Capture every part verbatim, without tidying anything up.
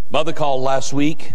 Mother called last week.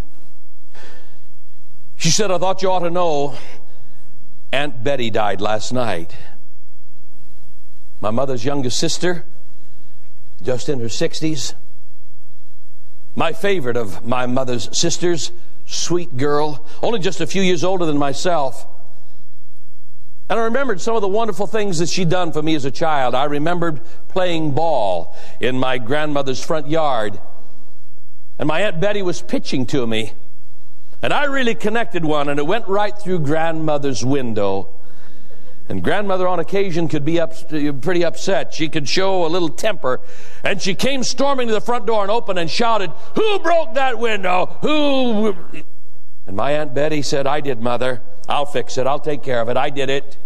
She said, I thought you ought to know Aunt Betty died last night. My mother's youngest sister, just in her sixties. My favorite of my mother's sisters, sweet girl, only just a few years older than myself. And I remembered some of the wonderful things that she'd done for me as a child. I remembered playing ball in my grandmother's front yard. And my Aunt Betty was pitching to me. And I really connected one, and it went right through grandmother's window. And grandmother on occasion could be up, pretty upset. She could show a little temper. And she came storming to the front door and opened and shouted, "Who broke that window? Who?" And my Aunt Betty said, "I did, Mother. I'll fix it. I'll take care of it. I did it."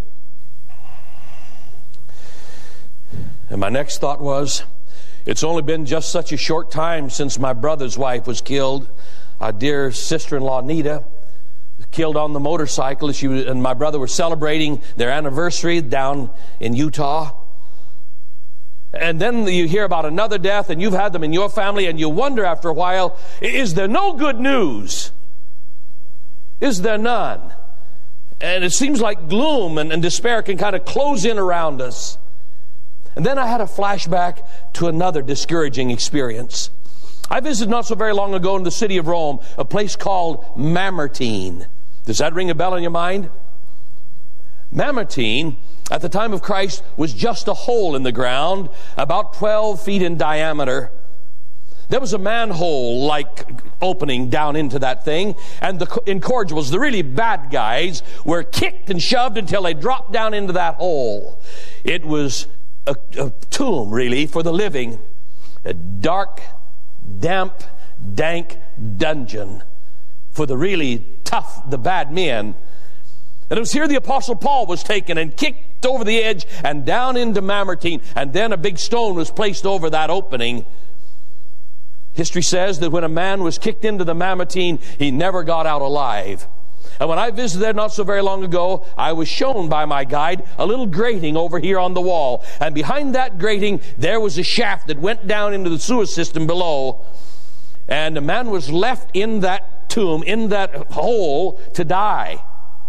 And my next thought was, it's only been just such a short time since my brother's wife was killed. Our dear sister-in-law, Nita, killed on the motorcycle. She was, and my brother were celebrating their anniversary down in Utah. And then you hear about another death, and you've had them in your family, and you wonder after a while, is there no good news? Is there none? And it seems like gloom and, and despair can kind of close in around us. And then I had a flashback to another discouraging experience. I visited not so very long ago in the city of Rome, a place called Mamertine. Does that ring a bell in your mind? Mamertine, at the time of Christ, was just a hole in the ground, about twelve feet in diameter. There was a manhole-like opening down into that thing, and the incorrigibles, the really bad guys, were kicked and shoved until they dropped down into that hole. It was a, a tomb, really, for the living. A dark, damp, dank dungeon for the really tough, the bad men. And it was here the Apostle Paul was taken and kicked over the edge and down into Mamertine, and then a big stone was placed over that opening. History says that when a man was kicked into the Mamertine, he never got out alive. And when I visited there not so very long ago, I was shown by my guide a little grating over here on the wall. And behind that grating, there was a shaft that went down into the sewer system below. And a man was left in that tomb, in that hole, to die.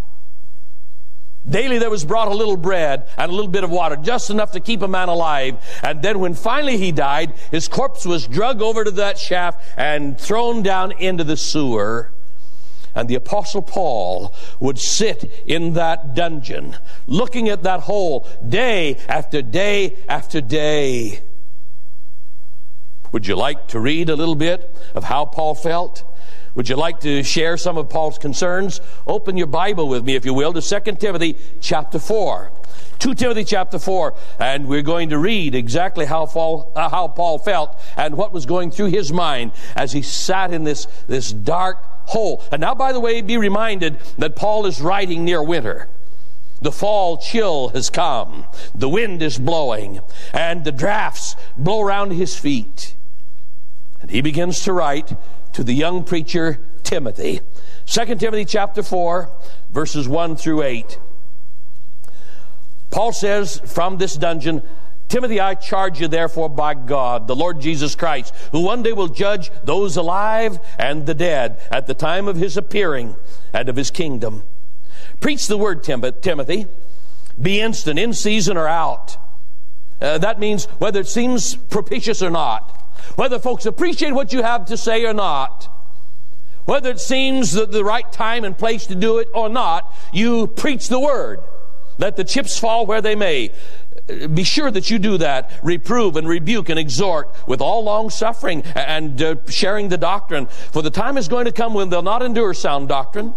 Daily there was brought a little bread and a little bit of water, just enough to keep a man alive. And then when finally he died, his corpse was dragged over to that shaft and thrown down into the sewer. And the Apostle Paul would sit in that dungeon, looking at that hole day after day after day. Would you like to read a little bit of how Paul felt? Would you like to share some of Paul's concerns? Open your Bible with me, if you will, to Second Timothy chapter four. Second Timothy chapter four, and we're going to read exactly how Paul, uh, how Paul felt and what was going through his mind as he sat in this, this dark hole. And now, by the way, be reminded that Paul is writing near winter. The fall chill has come. The wind is blowing, and the drafts blow around his feet. And he begins to write to the young preacher Timothy. Second Timothy chapter four, verses one through eight. Paul says from this dungeon, "Timothy, I charge you therefore by God, the Lord Jesus Christ, who one day will judge those alive and the dead at the time of his appearing and of his kingdom. Preach the word, Timothy. Be instant, in season or out." Uh, that means whether it seems propitious or not. Whether folks appreciate what you have to say or not. Whether it seems the, the right time and place to do it or not, you preach the word. Let the chips fall where they may. Be sure that you do that. Reprove and rebuke and exhort with all long suffering and uh, sharing the doctrine. For the time is going to come when they'll not endure sound doctrine,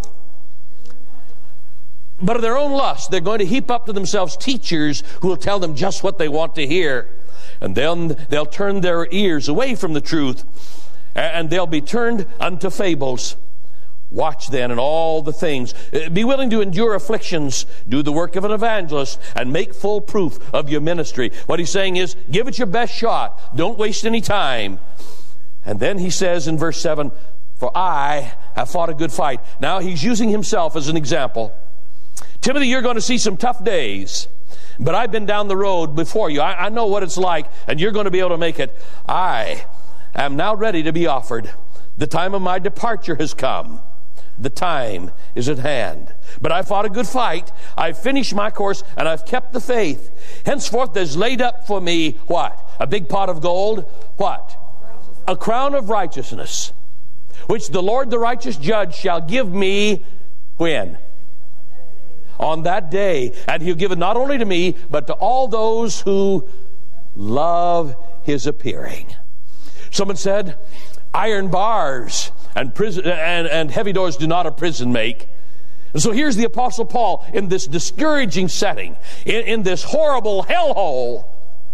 but of their own lust, they're going to heap up to themselves teachers who will tell them just what they want to hear. And then they'll turn their ears away from the truth, and they'll be turned unto fables. Watch then in all the things. Be willing to endure afflictions. Do the work of an evangelist, and make full proof of your ministry. What he's saying is, give it your best shot. Don't waste any time. And then he says in verse seven, "For I have fought a good fight." Now he's using himself as an example. Timothy, you're going to see some tough days. But I've been down the road before you. I, I know what it's like, and you're going to be able to make it. I am now ready to be offered. The time of my departure has come. The time is at hand. But I fought a good fight. I've finished my course, and I've kept the faith. Henceforth there's laid up for me, what? A big pot of gold. What? A crown of righteousness, which the Lord the righteous judge shall give me, when? On that day. And he'll give it not only to me, but to all those who love his appearing. Someone said, iron bars and prison and, and heavy doors do not a prison make. And so here's the Apostle Paul in this discouraging setting, in, in this horrible hellhole.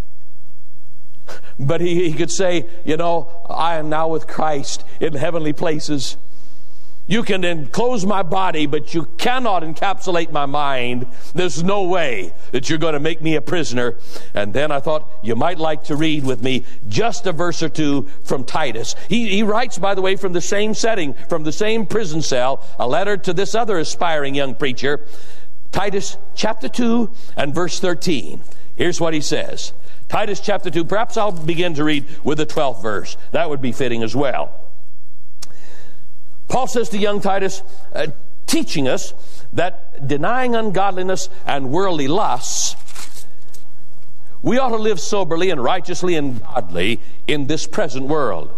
But he, he could say, you know, I am now with Christ in heavenly places. You can enclose my body, but you cannot encapsulate my mind. There's no way that you're going to make me a prisoner. And then I thought you might like to read with me just a verse or two from Titus. He, he writes, by the way, from the same setting, from the same prison cell, a letter to this other aspiring young preacher. Titus chapter two and verse thirteen. Here's what he says. Titus chapter two. Perhaps I'll begin to read with the twelfth verse. That would be fitting as well. Paul says to young Titus, uh, teaching us that denying ungodliness and worldly lusts, we ought to live soberly and righteously and godly in this present world.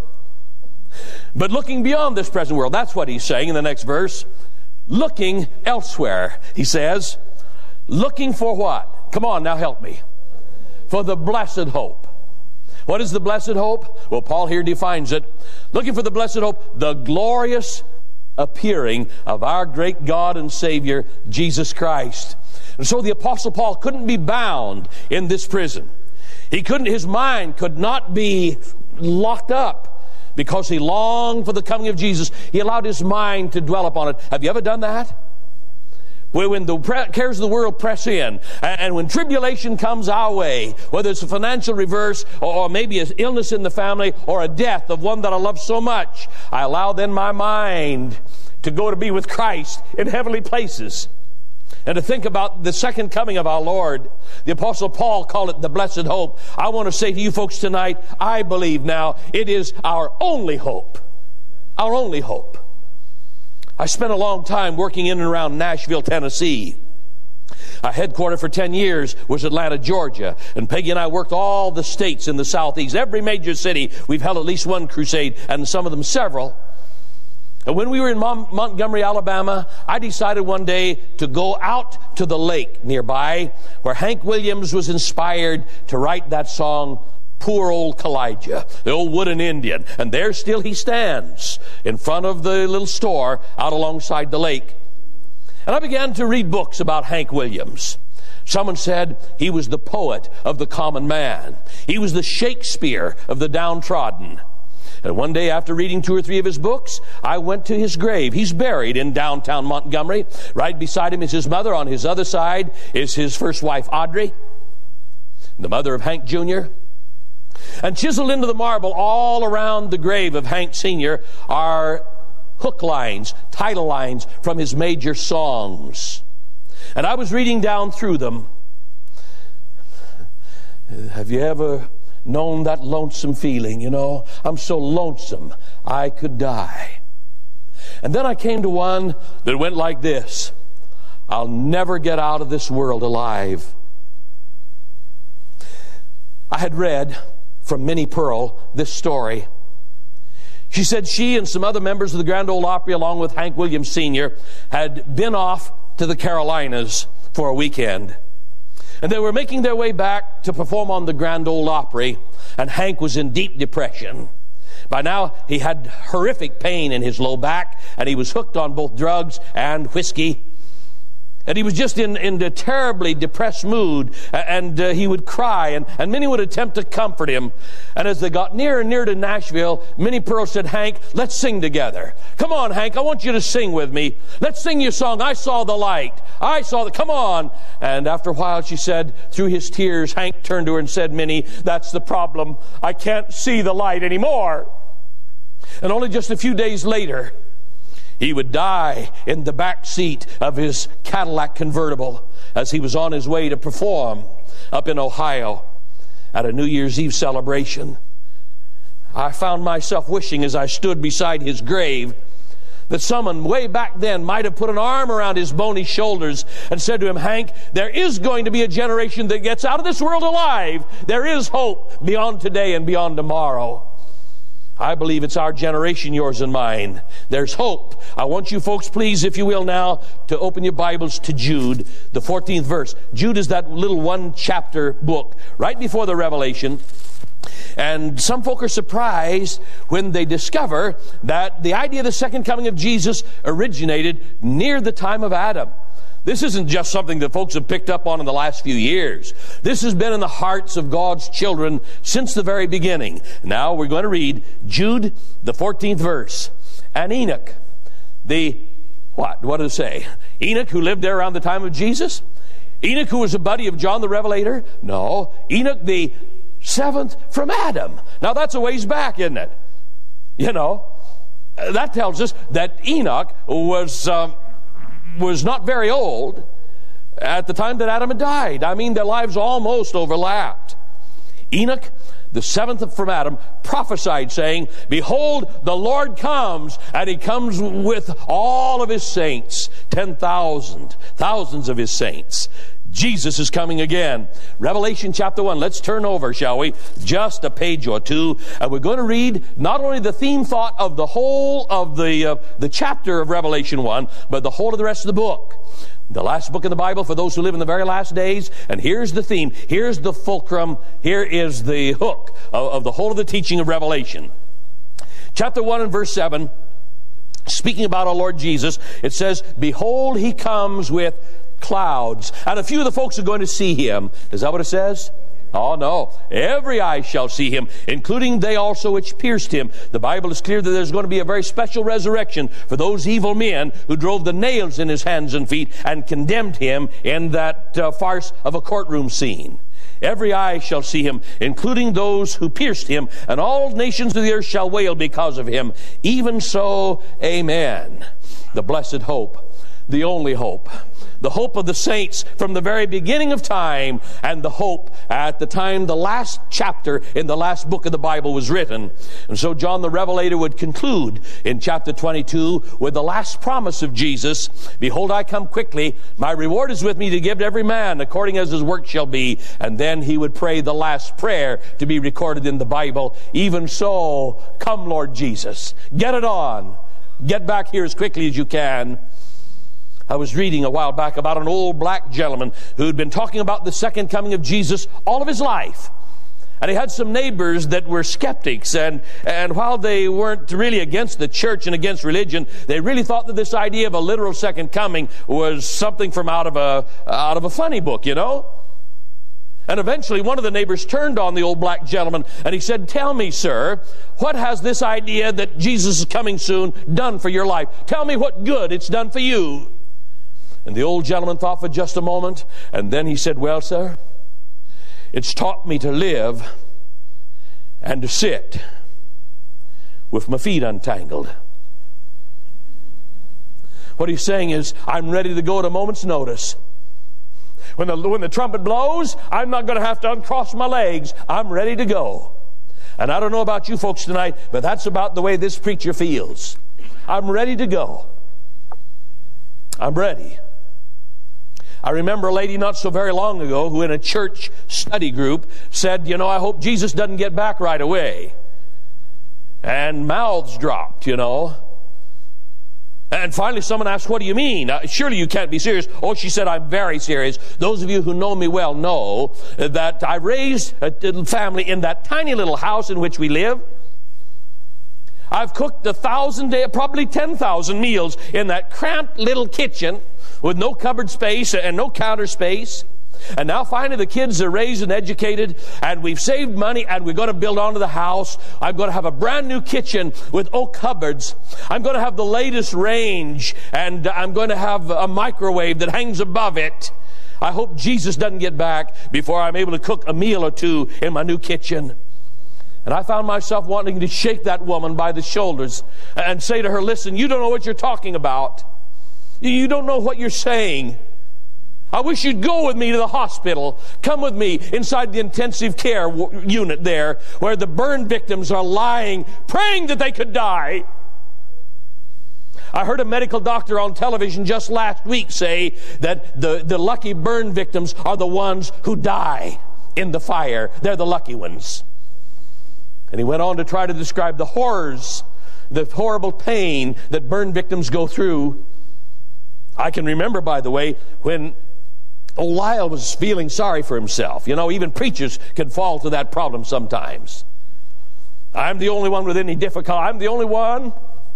But looking beyond this present world, that's what he's saying in the next verse. Looking elsewhere, he says, looking for what? Come on, now help me. For the blessed hope. What is the blessed hope? Well, Paul here defines it. Looking for the blessed hope, the glorious appearing of our great God and Savior, Jesus Christ. And so the Apostle Paul couldn't be bound in this prison. He couldn't, his mind could not be locked up because he longed for the coming of Jesus. He allowed his mind to dwell upon it. Have you ever done that? When the cares of the world press in, and when tribulation comes our way, whether it's a financial reverse, or maybe an illness in the family, or a death of one that I love so much, I allow then my mind to go to be with Christ in heavenly places, and to think about the second coming of our Lord. The Apostle Paul called it the blessed hope. I want to say to you folks tonight, I believe now it is our only hope. Our only hope. I spent a long time working in and around Nashville, Tennessee. Our headquarters for ten years was Atlanta, Georgia. And Peggy and I worked all the states in the southeast. Every major city, we've held at least one crusade, and some of them several. And when we were in Mont- Montgomery, Alabama, I decided one day to go out to the lake nearby, where Hank Williams was inspired to write that song, Poor Old Kalijah, the old wooden Indian. And there still he stands in front of the little store out alongside the lake. And I began to read books about Hank Williams. Someone said he was the poet of the common man. He was the Shakespeare of the downtrodden. And one day, after reading two or three of his books, I went to his grave. He's buried in downtown Montgomery. Right beside him is his mother. On his other side is his first wife, Audrey, the mother of Hank Junior And chiseled into the marble all around the grave of Hank Senior are hook lines, title lines from his major songs. And I was reading down through them. Have you ever known that lonesome feeling? You know, I'm so lonesome I could die. And then I came to one that went like this: I'll never get out of this world alive. I had read from Minnie Pearl this story. She said she and some other members of the Grand Ole Opry, along with Hank Williams Senior, had been off to the Carolinas for a weekend. And they were making their way back to perform on the Grand Ole Opry, and Hank was in deep depression. By now, he had horrific pain in his low back, and he was hooked on both drugs and whiskey. And he was just in, in a terribly depressed mood, and uh, he would cry, and, and Minnie would attempt to comfort him. And as they got nearer and nearer to Nashville, Minnie Pearl said, Hank, let's sing together. Come on, Hank, I want you to sing with me. Let's sing your song, I Saw the Light. I saw the, come on. And after a while, she said, through his tears, Hank turned to her and said, Minnie, that's the problem. I can't see the light anymore. And only just a few days later, he would die in the back seat of his Cadillac convertible as he was on his way to perform up in Ohio at a New Year's Eve celebration. I found myself wishing as I stood beside his grave that someone way back then might have put an arm around his bony shoulders and said to him, Hank, there is going to be a generation that gets out of this world alive. There is hope beyond today and beyond tomorrow. I believe it's our generation, yours and mine. There's hope. I want you folks, please, if you will now, to open your Bibles to Jude, the fourteenth verse. Jude is that little one-chapter book right before the Revelation. And some folk are surprised when they discover that the idea of the second coming of Jesus originated near the time of Adam. This isn't just something that folks have picked up on in the last few years. This has been in the hearts of God's children since the very beginning. Now we're going to read Jude, the fourteenth verse. And Enoch, the, what? What does it say? Enoch, who lived there around the time of Jesus? Enoch, who was a buddy of John the Revelator? No. Enoch, the seventh from Adam. Now that's a ways back, isn't it? You know, that tells us that Enoch was um, was not very old at the time that Adam had died. I mean, their lives almost overlapped. Enoch, the seventh from Adam, prophesied, saying, Behold, the Lord comes, and he comes with all of his saints, ten thousand, thousands of his saints. Jesus is coming again. Revelation chapter one. Let's turn over, shall we? Just a page or two. And we're going to read not only the theme thought of the whole of the, uh, the chapter of Revelation one, but the whole of the rest of the book. The last book in the Bible for those who live in the very last days. And here's the theme. Here's the fulcrum. Here is the hook of, of the whole of the teaching of Revelation. Chapter one and verse seven, speaking about our Lord Jesus, it says, Behold, he comes with clouds, and a few of the folks are going to see him. Is that what it says? Oh no. Every eye shall see him, including they also which pierced him. The Bible is clear that there's going to be a very special resurrection for those evil men who drove the nails in his hands and feet and condemned him in that uh, farce of a courtroom scene. Every eye shall see him, including those who pierced him, and all nations of the earth shall wail because of him. Even so, amen. The blessed hope, the only hope. The hope of the saints from the very beginning of time, and the hope at the time the last chapter in the last book of the Bible was written. And so John the Revelator would conclude in chapter twenty-two with the last promise of Jesus, Behold, I come quickly. My reward is with me to give to every man according as his work shall be. And then he would pray the last prayer to be recorded in the Bible. Even so, come Lord Jesus. Get it on. Get back here as quickly as you can. I was reading a while back about an old black gentleman who'd been talking about the second coming of Jesus all of his life. And he had some neighbors that were skeptics, and, and while they weren't really against the church and against religion, they really thought that this idea of a literal second coming was something from out of a, out of a funny book, you know? And eventually one of the neighbors turned on the old black gentleman and he said, Tell me, sir, what has this idea that Jesus is coming soon done for your life? Tell me what good it's done for you. And the old gentleman thought for just a moment, and then he said, Well, sir, it's taught me to live and to sit with my feet untangled. What he's saying is, I'm ready to go at a moment's notice. When the, when the trumpet blows, I'm not going to have to uncross my legs. I'm ready to go. And I don't know about you folks tonight, but that's about the way this preacher feels. I'm ready to go. I'm ready. I remember a lady not so very long ago who in a church study group said, you know, I hope Jesus doesn't get back right away. And mouths dropped, you know. And finally someone asked, what do you mean? Uh, surely you can't be serious. Oh, she said, I'm very serious. Those of you who know me well know that I raised a family in that tiny little house in which we live. I've cooked a thousand, probably ten thousand meals in that cramped little kitchen with no cupboard space and no counter space. And now finally the kids are raised and educated, and we've saved money, and we're going to build onto the house. I'm going to have a brand new kitchen with oak cupboards. I'm going to have the latest range, and I'm going to have a microwave that hangs above it. I hope Jesus doesn't get back before I'm able to cook a meal or two in my new kitchen. And I found myself wanting to shake that woman by the shoulders and say to her, listen, you don't know what you're talking about. You don't know what you're saying. I wish you'd go with me to the hospital. Come with me inside the intensive care w- unit there where the burn victims are lying, praying that they could die. I heard a medical doctor on television just last week say that the, the lucky burn victims are the ones who die in the fire. They're the lucky ones. And he went on to try to describe the horrors, the horrible pain that burn victims go through. I can remember, by the way, when old Lyle was feeling sorry for himself. You know, even preachers can fall to that problem sometimes. I'm the only one with any difficulty. I'm the only one.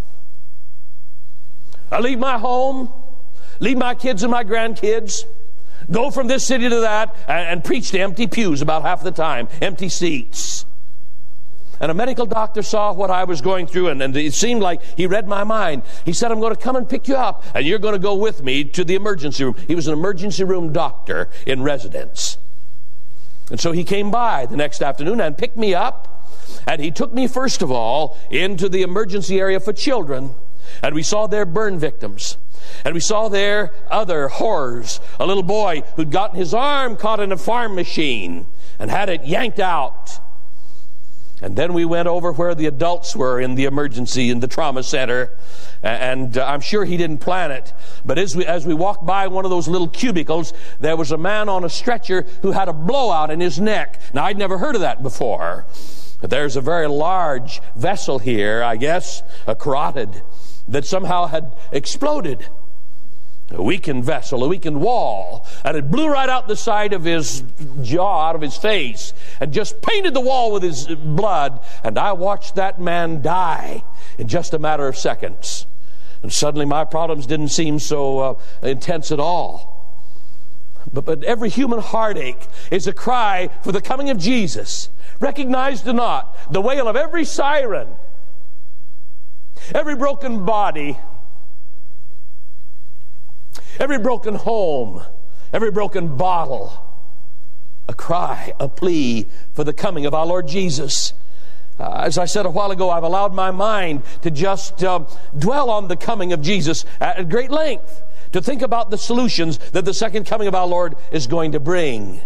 I leave my home, leave my kids and my grandkids, go from this city to that, and, and preach to empty pews about half the time, empty seats. And a medical doctor saw what I was going through, and, and it seemed like he read my mind. He said, I'm going to come and pick you up, and you're going to go with me to the emergency room. He was an emergency room doctor in residence. And so he came by the next afternoon and picked me up, and he took me, first of all, into the emergency area for children. And we saw their burn victims. And we saw there other horrors. A little boy who'd gotten his arm caught in a farm machine and had it yanked out. And then we went over where the adults were in the emergency, in the trauma center. And uh, I'm sure he didn't plan it. But as we, as we walked by one of those little cubicles, there was a man on a stretcher who had a blowout in his neck. Now, I'd never heard of that before. But there's a very large vessel here, I guess, a carotid, that somehow had exploded. A weakened vessel, a weakened wall, and it blew right out the side of his jaw, out of his face, and just painted the wall with his blood. And I watched that man die in just a matter of seconds. And suddenly my problems didn't seem so uh, intense at all. But, but every human heartache is a cry for the coming of Jesus. Recognized or not, the wail of every siren, every broken body, every broken home, every broken bottle, a cry, a plea for the coming of our Lord Jesus. Uh, as I said a while ago, I've allowed my mind to just uh, dwell on the coming of Jesus at great length, to think about the solutions that the second coming of our Lord is going to bring.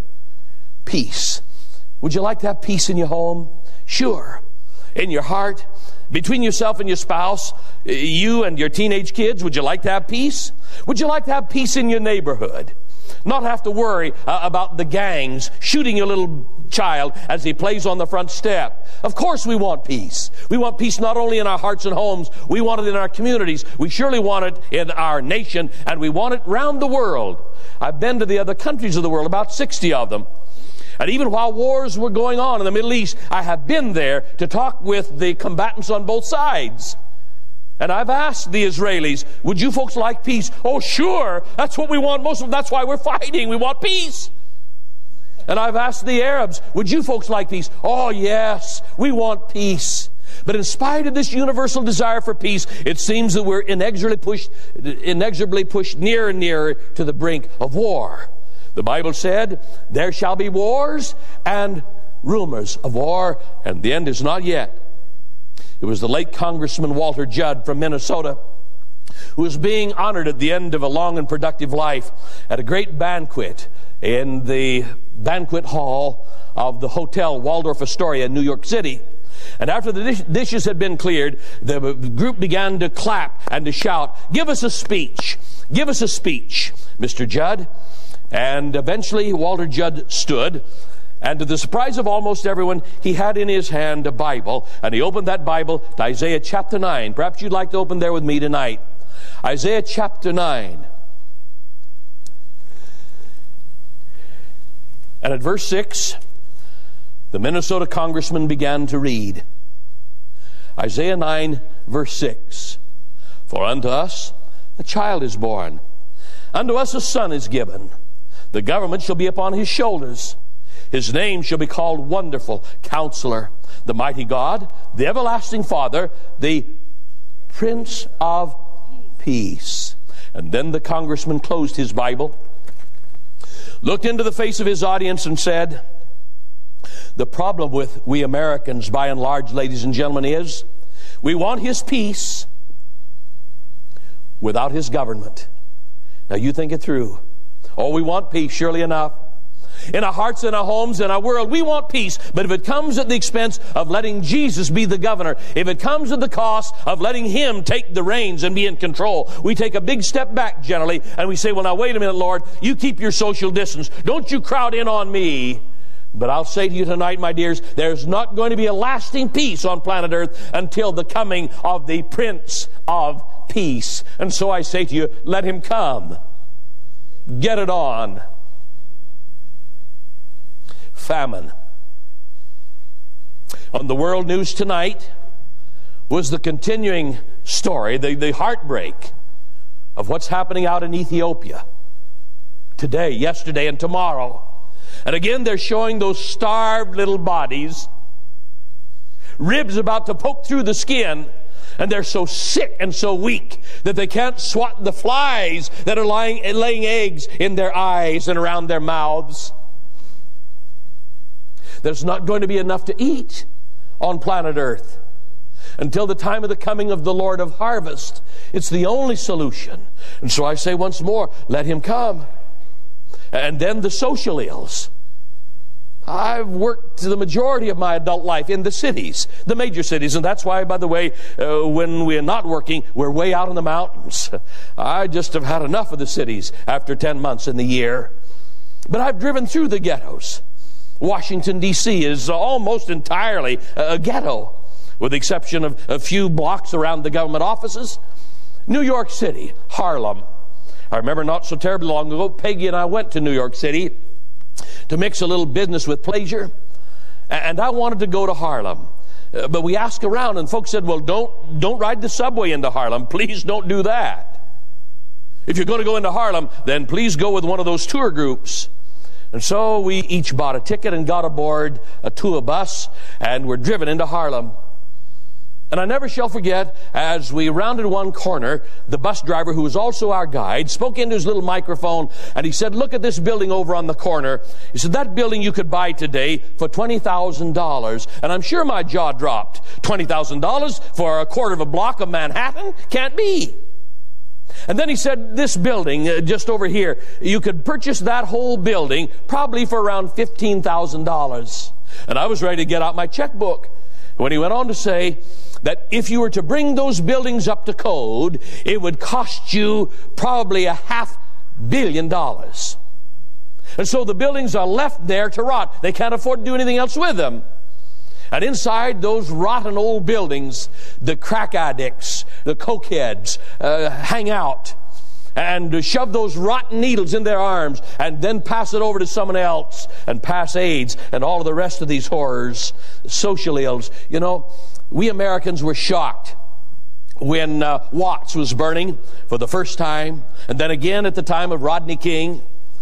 Peace. Would you like to have peace in your home? Sure. In your heart? Between yourself and your spouse, you and your teenage kids, would you like to have peace? Would you like to have peace in your neighborhood? Not have to worry uh, about the gangs shooting your little child as he plays on the front step. Of course we want peace. We want peace not only in our hearts and homes, we want it in our communities. We surely want it in our nation, and we want it round the world. I've been to the other countries of the world, about sixty of them. And even while wars were going on in the Middle East, I have been there to talk with the combatants on both sides. And I've asked the Israelis, would you folks like peace? Oh, sure. That's what we want most of them. That's why we're fighting. We want peace. And I've asked the Arabs, would you folks like peace? Oh, yes. We want peace. But in spite of this universal desire for peace, it seems that we're inexorably pushed, inexorably pushed nearer and nearer to the brink of war. The Bible said, there shall be wars and rumors of war, and the end is not yet. It was the late Congressman Walter Judd from Minnesota who was being honored at the end of a long and productive life at a great banquet in the banquet hall of the Hotel Waldorf Astoria in New York City. And after the dish- dishes had been cleared, the group began to clap and to shout, give us a speech, give us a speech, Mister Judd. And eventually Walter Judd stood, and to the surprise of almost everyone, he had in his hand a Bible, and he opened that Bible to Isaiah chapter nine. Perhaps you'd like to open there with me tonight. Isaiah chapter nine. And at verse six, the Minnesota congressman began to read. Isaiah nine, verse six. For unto us a child is born, unto us a son is given. The government shall be upon his shoulders. His name shall be called Wonderful Counselor, the Mighty God, the Everlasting Father, the Prince of Peace. And then the congressman closed his Bible, looked into the face of his audience and said, the problem with we Americans, by and large, ladies and gentlemen, is we want his peace without his government. Now you think it through. Oh, we want peace, surely enough. In our hearts, in our homes, in our world, we want peace. But if it comes at the expense of letting Jesus be the governor, if it comes at the cost of letting Him take the reins and be in control, we take a big step back generally, and we say, well, now, wait a minute, Lord, you keep your social distance. Don't you crowd in on me. But I'll say to you tonight, my dears, there's not going to be a lasting peace on planet Earth until the coming of the Prince of Peace. And so I say to you, let Him come. Get it on. Famine. On the world news tonight was the continuing story, the, the heartbreak of what's happening out in Ethiopia today, yesterday, and tomorrow. And again, they're showing those starved little bodies, ribs about to poke through the skin, and they're so sick and so weak that they can't swat the flies that are lying, laying eggs in their eyes and around their mouths. There's not going to be enough to eat on planet Earth until the time of the coming of the Lord of harvest. It's the only solution. And so I say once more, let Him come. And then the social ills. I've worked the majority of my adult life in the cities, the major cities, and that's why, by the way, uh, when we're not working, we're way out in the mountains. I just have had enough of the cities after ten months in the year. But I've driven through the ghettos. Washington, D C is almost entirely a ghetto, with the exception of a few blocks around the government offices. New York City, Harlem. I remember not so terribly long ago, Peggy and I went to New York City to mix a little business with pleasure, and I wanted to go to Harlem. Uh, but we asked around, and folks said, well, don't, don't ride the subway into Harlem. Please don't do that. If you're going to go into Harlem, then please go with one of those tour groups. And so we each bought a ticket and got aboard a tour bus, and were driven into Harlem. And I never shall forget, as we rounded one corner, the bus driver, who was also our guide, spoke into his little microphone, and he said, look at this building over on the corner. He said, that building you could buy today for twenty thousand dollars. And I'm sure my jaw dropped. twenty thousand dollars for a quarter of a block of Manhattan? Can't be. And then he said, this building uh, just over here, you could purchase that whole building probably for around fifteen thousand dollars. And I was ready to get out my checkbook when he went on to say that if you were to bring those buildings up to code, it would cost you probably a half billion dollars. And so the buildings are left there to rot. They can't afford to do anything else with them. And inside those rotten old buildings, the crack addicts, the cokeheads uh, hang out and shove those rotten needles in their arms and then pass it over to someone else and pass AIDS and all of the rest of these horrors, social ills. You know, we Americans were shocked when uh, Watts was burning for the first time, and then again at the time of Rodney King.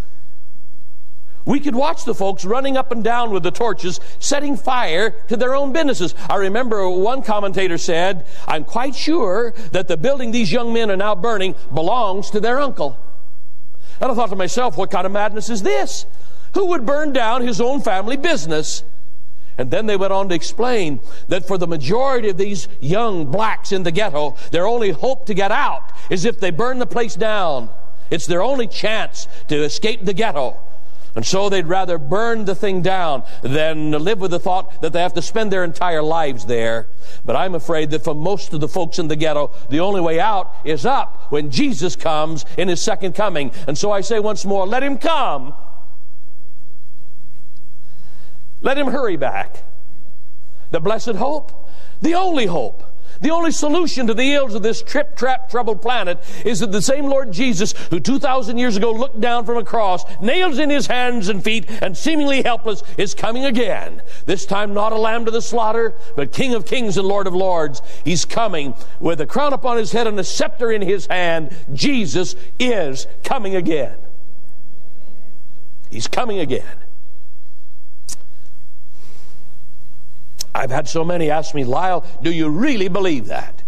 We could watch the folks running up and down with the torches, setting fire to their own businesses. I remember one commentator said, I'm quite sure that the building these young men are now burning belongs to their uncle. And I thought to myself, what kind of madness is this? Who would burn down his own family business? And then they went on to explain that for the majority of these young blacks in the ghetto, their only hope to get out is if they burn the place down. It's their only chance to escape the ghetto. And so they'd rather burn the thing down than live with the thought that they have to spend their entire lives there. But I'm afraid that for most of the folks in the ghetto, the only way out is up when Jesus comes in His second coming. And so I say once more, let Him come. Let Him hurry back. The blessed hope, the only hope, the only solution to the ills of this trip-trap, troubled planet is that the same Lord Jesus, who two thousand years ago looked down from a cross, nails in His hands and feet, and seemingly helpless, is coming again. This time not a lamb to the slaughter, but King of kings and Lord of lords. He's coming with a crown upon His head and a scepter in His hand. Jesus is coming again. He's coming again. I've had so many ask me, Lyle, do you really believe that?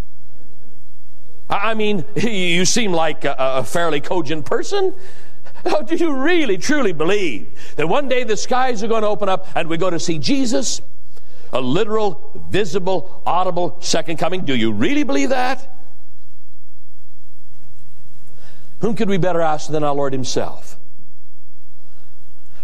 I mean, you seem like a, a fairly cogent person. Oh, do you really, truly believe that one day the skies are going to open up and we're going to see Jesus? A literal, visible, audible second coming. Do you really believe that? Whom could we better ask than our Lord Himself?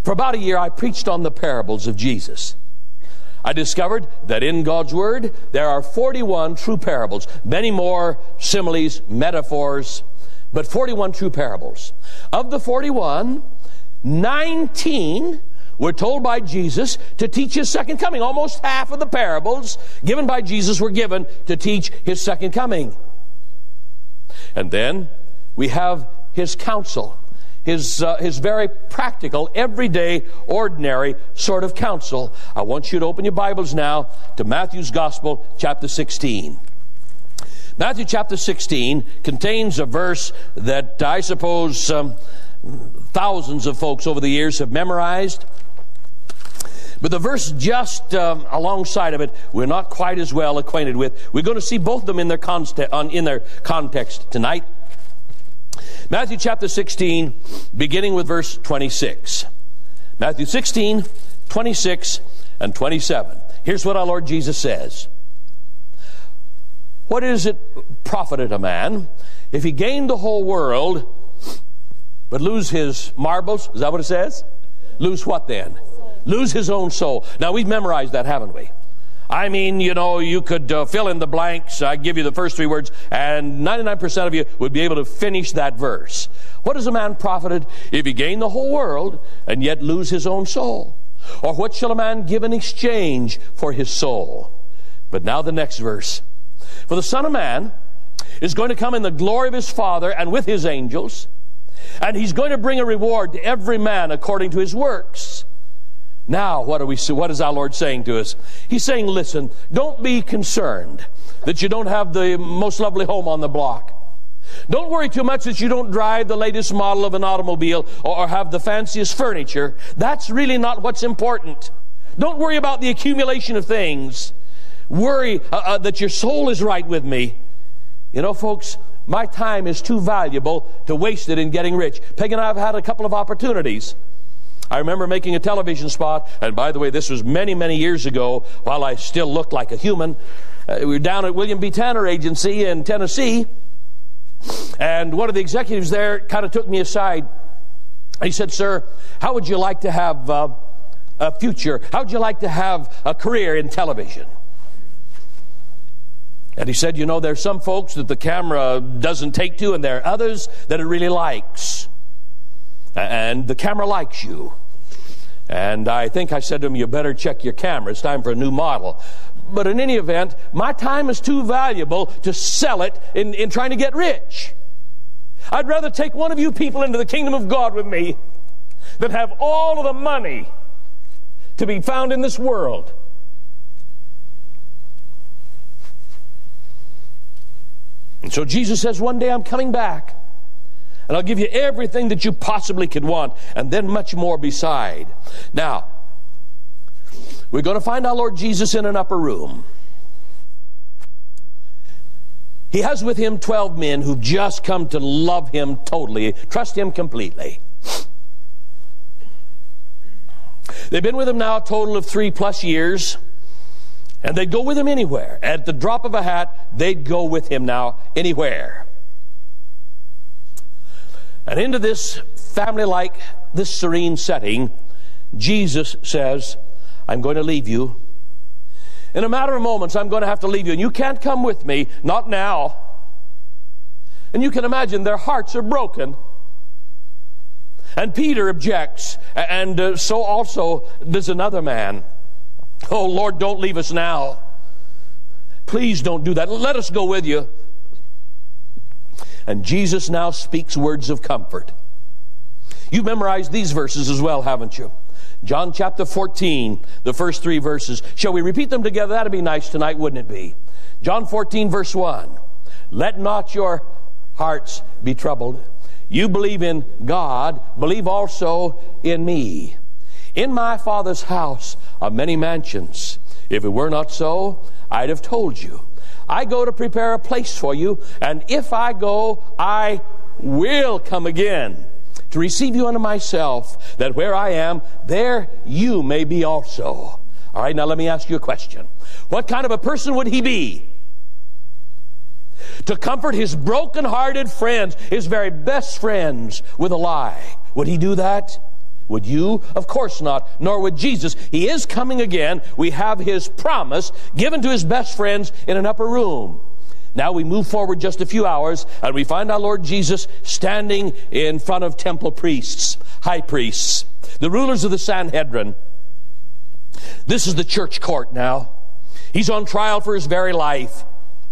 For about a year, I preached on the parables of Jesus. I discovered that in God's Word, there are forty-one true parables, many more similes, metaphors, but forty-one true parables. Of the forty-one, nineteen were told by Jesus to teach His second coming. Almost half of the parables given by Jesus were given to teach His second coming. And then we have His counsel. His, uh, his very practical, everyday, ordinary sort of counsel. I want you to open your Bibles now to Matthew's Gospel, chapter sixteen. Matthew chapter sixteen contains a verse that I suppose um, thousands of folks over the years have memorized. But the verse just um, alongside of it, we're not quite as well acquainted with. We're going to see both of them in their, context, on, in their context tonight. Matthew chapter sixteen, beginning with verse twenty-six. Matthew sixteen, twenty-six and twenty-seven. Here's what our Lord Jesus says. What is it profited a man if he gained the whole world but lose his marbles? Is that what it says? Lose what then? Lose his own soul. Now we've memorized that, haven't we? I mean, you know, you could uh, fill in the blanks. I give you the first three words, and ninety-nine percent of you would be able to finish that verse. What is a man profited if he gain the whole world and yet lose his own soul? Or what shall a man give in exchange for his soul? But now the next verse. For the Son of Man is going to come in the glory of His Father and with His angels, and He's going to bring a reward to every man according to his works. Now, what are we? What is our Lord saying to us? He's saying, listen, don't be concerned that you don't have the most lovely home on the block. Don't worry too much that you don't drive the latest model of an automobile or have the fanciest furniture. That's really not what's important. Don't worry about the accumulation of things. Worry uh, uh, that your soul is right with me. You know, folks, my time is too valuable to waste it in getting rich. Peg and I have had a couple of opportunities. I remember making a television spot, and by the way, this was many, many years ago, while I still looked like a human. Uh, we were down at William B. Tanner Agency in Tennessee, and one of the executives there kind of took me aside. He said, sir, how would you like to have uh, a future? How would you like to have a career in television? And he said, you know, there's some folks that the camera doesn't take to, and there are others that it really likes. And the camera likes you. And I think I said to him, you better check your camera. It's time for a new model. But in any event, my time is too valuable to sell it in, in trying to get rich. I'd rather take one of you people into the kingdom of God with me than have all of the money to be found in this world. And so Jesus says, one day I'm coming back, and I'll give you everything that you possibly could want, and then much more beside. Now, we're going to find our Lord Jesus in an upper room. He has with Him twelve men who've just come to love Him totally, trust Him completely. They've been with Him now a total of three plus years. And they'd go with Him anywhere. At the drop of a hat, they'd go with Him now anywhere. And into this family-like, this serene setting, Jesus says, I'm going to leave you. In a matter of moments, I'm going to have to leave you. And you can't come with me, not now. And you can imagine their hearts are broken. And Peter objects. And uh, so also does another man. Oh, Lord, don't leave us now. Please don't do that. Let us go with you. And Jesus now speaks words of comfort. You've memorized these verses as well, haven't you? John chapter fourteen, the first three verses. Shall we repeat them together? That'd be nice tonight, wouldn't it be? John fourteen, verse one. Let not your hearts be troubled. You believe in God, believe also in me. In my Father's house are many mansions. If it were not so, I'd have told you. I go to prepare a place for you, and if I go, I will come again to receive you unto myself, that where I am, there you may be also. All right, now let me ask you a question. What kind of a person would He be to comfort His broken-hearted friends, His very best friends, with a lie? Would He do that? Would you? Of course not, nor would Jesus. He is coming again. We have his promise given to his best friends in an upper room. Now we move forward just a few hours, and we find our Lord Jesus standing in front of temple priests, high priests, the rulers of the Sanhedrin. This is the church court now. He's on trial for his very life.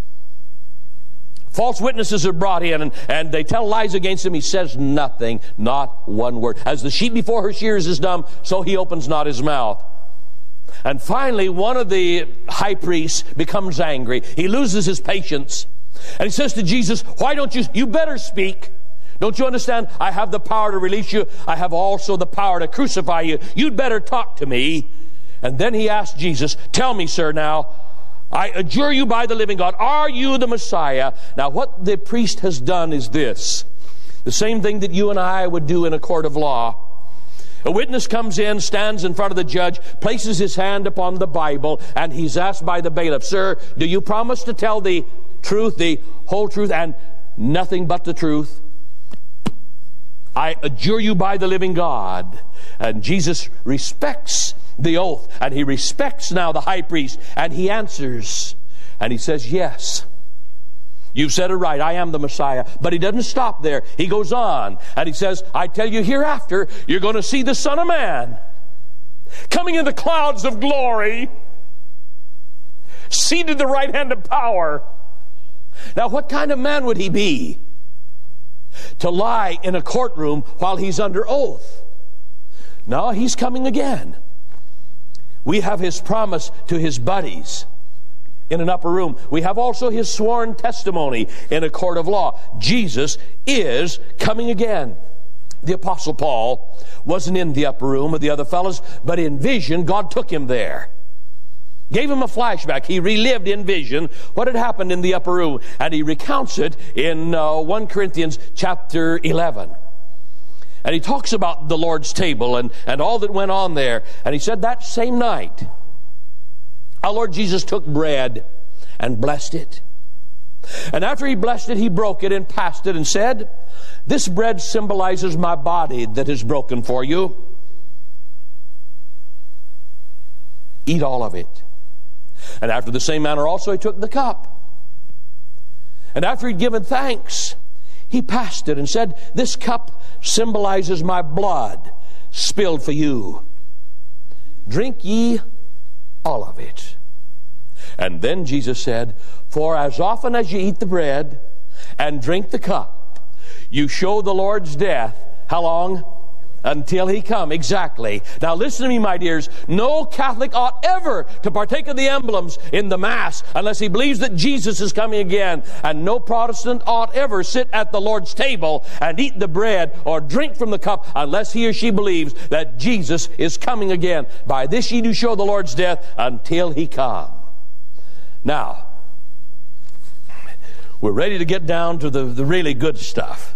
False witnesses are brought in, and, and they tell lies against him. He says nothing, not one word. As the sheep before her shears is dumb, so he opens not his mouth. And finally, one of the high priests becomes angry. He loses his patience. And he says to Jesus, why don't you, you better speak. Don't you understand? I have the power to release you. I have also the power to crucify you. You'd better talk to me. And then he asked Jesus, tell me, sir, now, I adjure you by the living God, are you the Messiah? Now, what the priest has done is this. The same thing that you and I would do in a court of law. A witness comes in, stands in front of the judge, places his hand upon the Bible, and he's asked by the bailiff, sir, do you promise to tell the truth, the whole truth, and nothing but the truth? I adjure you by the living God. And Jesus respects the oath, and he respects now the high priest, and he answers, and he says, yes, you've said it right, I am the Messiah. But he doesn't stop there. He goes on, and he says, I tell you, hereafter, you're going to see the Son of Man coming in the clouds of glory, seated at the right hand of power. Now, what kind of man would he be to lie in a courtroom while he's under oath? No, he's coming again. We have his promise to his buddies in an upper room. We have also his sworn testimony in a court of law. Jesus is coming again. The Apostle Paul wasn't in the upper room with the other fellows, but in vision, God took him there. Gave him a flashback. He relived in vision what had happened in the upper room, and he recounts it in uh, First Corinthians chapter eleven. And he talks about the Lord's table and, and all that went on there. And he said that same night, our Lord Jesus took bread and blessed it. And after he blessed it, he broke it and passed it and said, this bread symbolizes my body that is broken for you. Eat all of it. And after the same manner also he took the cup. And after he'd given thanks, he passed it and said, this cup symbolizes my blood spilled for you. Drink ye all of it. And then Jesus said, for as often as you eat the bread and drink the cup, you show the Lord's death. How long? Until he come. Exactly. Now listen to me, my dears. No Catholic ought ever to partake of the emblems in the Mass unless he believes that Jesus is coming again. And no Protestant ought ever sit at the Lord's table and eat the bread or drink from the cup unless he or she believes that Jesus is coming again. By this ye do show the Lord's death until he come. Now, we're ready to get down to the, the really good stuff.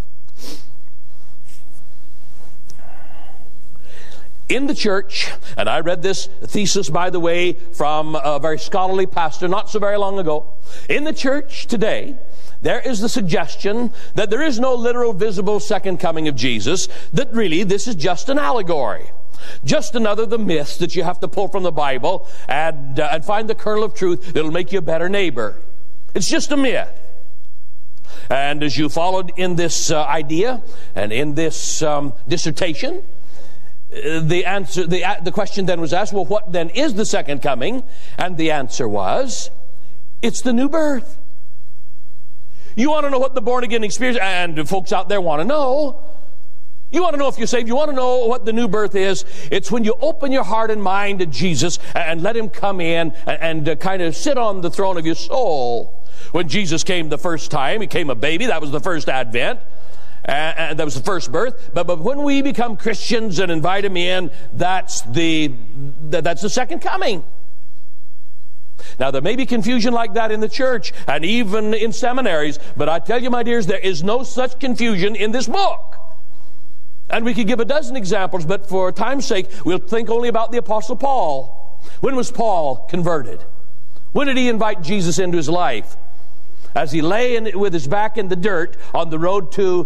In the church, and I read this thesis, by the way, from a very scholarly pastor not so very long ago. In the church today, there is the suggestion that there is no literal, visible second coming of Jesus, that really this is just an allegory. Just another of the myths that you have to pull from the Bible and, uh, and find the kernel of truth that'll make you a better neighbor. It's just a myth. And as you followed in this uh, idea and in this um, dissertation, The answer, the, the question then was asked, well, what then is the second coming? And the answer was, it's the new birth. You want to know what the born-again experience, and folks out there want to know. You want to know if you're saved. You want to know what the new birth is. It's when you open your heart and mind to Jesus and let him come in and, and uh, kind of sit on the throne of your soul. When Jesus came the first time, he came a baby. That was the first advent. Uh, that was the first birth. But, but when we become Christians and invite him in, that's the, that's the second coming. Now, there may be confusion like that in the church and even in seminaries, but I tell you, my dears, there is no such confusion in this book. And we could give a dozen examples, but for time's sake, we'll think only about the Apostle Paul. When was Paul converted? When did he invite Jesus into his life? As he lay in, with his back in the dirt on the road to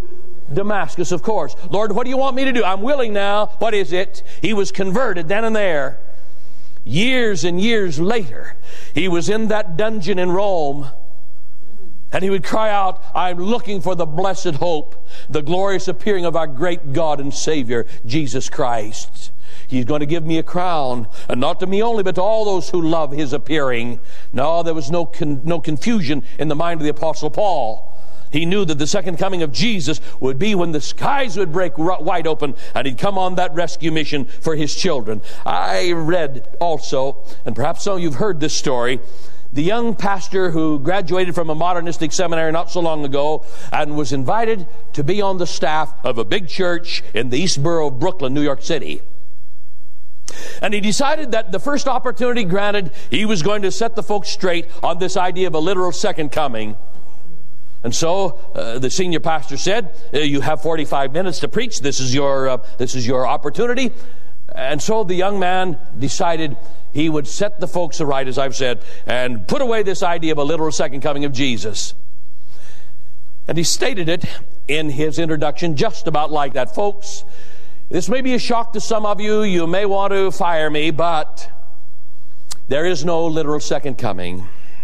Damascus, of course. Lord, what do you want me to do? I'm willing now. What is it? He was converted then and there. Years and years later, he was in that dungeon in Rome, and he would cry out, I'm looking for the blessed hope, the glorious appearing of our great God and Savior, Jesus Christ. He's going to give me a crown, and not to me only, but to all those who love His appearing. No, there was no con- no confusion in the mind of the Apostle Paul. He knew that the second coming of Jesus would be when the skies would break wide open and He'd come on that rescue mission for His children. I read also, and perhaps some of you have heard this story, the young pastor who graduated from a modernistic seminary not so long ago and was invited to be on the staff of a big church in the East Borough of Brooklyn, New York City. And he decided that the first opportunity granted, he was going to set the folks straight on this idea of a literal second coming. And so uh, the senior pastor said, uh, you have forty-five minutes to preach. This is your uh, this is your opportunity. And so the young man decided he would set the folks aright, as I've said, and put away this idea of a literal second coming of Jesus. And he stated it in his introduction just about like that. Folks, this may be a shock to some of you. You may want to fire me, but there is no literal second coming.